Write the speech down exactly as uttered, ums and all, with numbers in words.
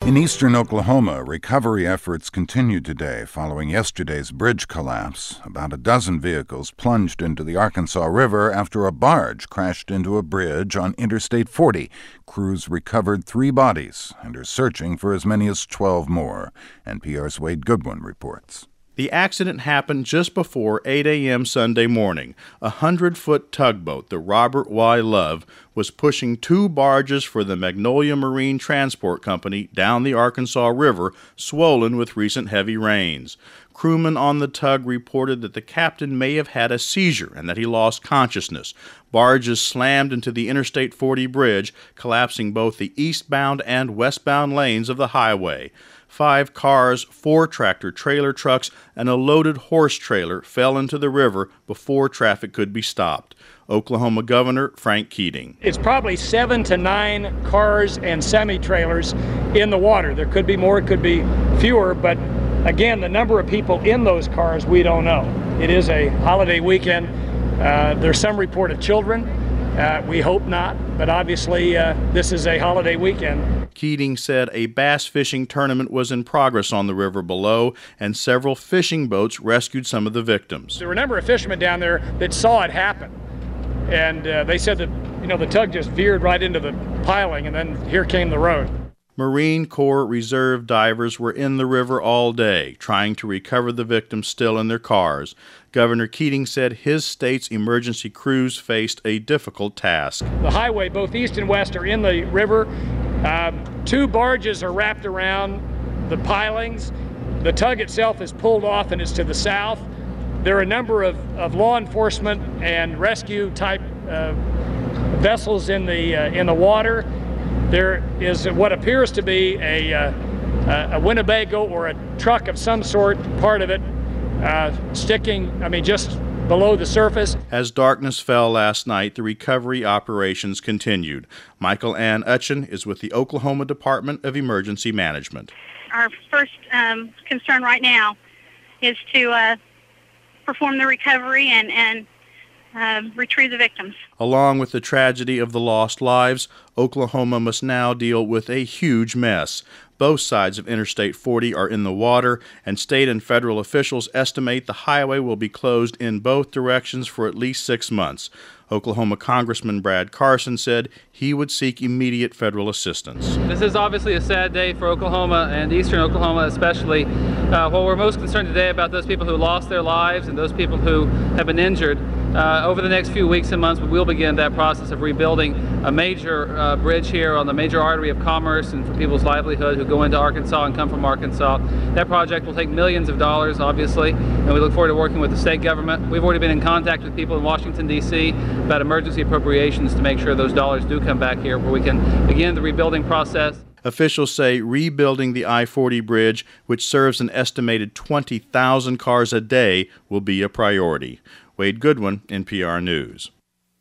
In eastern Oklahoma, recovery efforts continued today following yesterday's bridge collapse. About a dozen vehicles plunged into the Arkansas River after a barge crashed into a bridge on Interstate forty. Crews recovered three bodies and are searching for as many as twelve more. N P R's Wade Goodwin reports. The accident happened just before eight a.m. Sunday morning. A hundred-foot tugboat, the Robert Y. Love, was pushing two barges for the Magnolia Marine Transport Company down the Arkansas River, swollen with recent heavy rains. Crewmen on the tug reported that the captain may have had a seizure and that he lost consciousness. Barges slammed into the Interstate forty bridge, collapsing both the eastbound and westbound lanes of the highway. Five cars, four tractor-trailer trucks, and a loaded horse trailer fell into the river before traffic could be stopped. Oklahoma Governor Frank Keating. It's probably seven to nine cars and semi-trailers in the water. There could be more, it could be fewer, but again, the number of people in those cars, we don't know. It is a holiday weekend. Uh, there's some report of children. Uh, we hope not, but obviously uh, this is a holiday weekend. Keating said a bass fishing tournament was in progress on the river below, and several fishing boats rescued some of the victims. There were a number of fishermen down there that saw it happen, and uh, they said that, you know, the tug just veered right into the piling, and then here came the road. Marine Corps Reserve divers were in the river all day, trying to recover the victims still in their cars. Governor Keating said his state's emergency crews faced a difficult task. The highway, both east and west, are in the river. Um, two barges are wrapped around the pilings. The tug itself is pulled off and is to the south. There are a number of, of law enforcement and rescue type uh, vessels in the, uh, in the water. There is what appears to be a, uh, a Winnebago or a truck of some sort, part of it, uh, sticking, I mean, just below the surface. As darkness fell last night, the recovery operations continued. Michael Ann Utchen is with the Oklahoma Department of Emergency Management. Our first um, concern right now is to uh, perform the recovery and, and Um, retrieve the victims. Along with the tragedy of the lost lives, Oklahoma must now deal with a huge mess. Both sides of Interstate forty are in the water, and state and federal officials estimate the highway will be closed in both directions for at least six months. Oklahoma Congressman Brad Carson said he would seek immediate federal assistance. This is obviously a sad day for Oklahoma and eastern Oklahoma especially. Uh, while we're most concerned today about those people who lost their lives and those people who have been injured, uh, over the next few weeks and months we will begin that process of rebuilding a major uh, bridge here on the major artery of commerce and for people's livelihood who go into Arkansas and come from Arkansas. That project will take millions of dollars, obviously, and we look forward to working with the state government. We've already been in contact with people in Washington, D C about emergency appropriations to make sure those dollars do come back here where we can begin the rebuilding process. Officials say rebuilding the I forty bridge, which serves an estimated twenty thousand cars a day, will be a priority. Wade Goodwin, N P R News.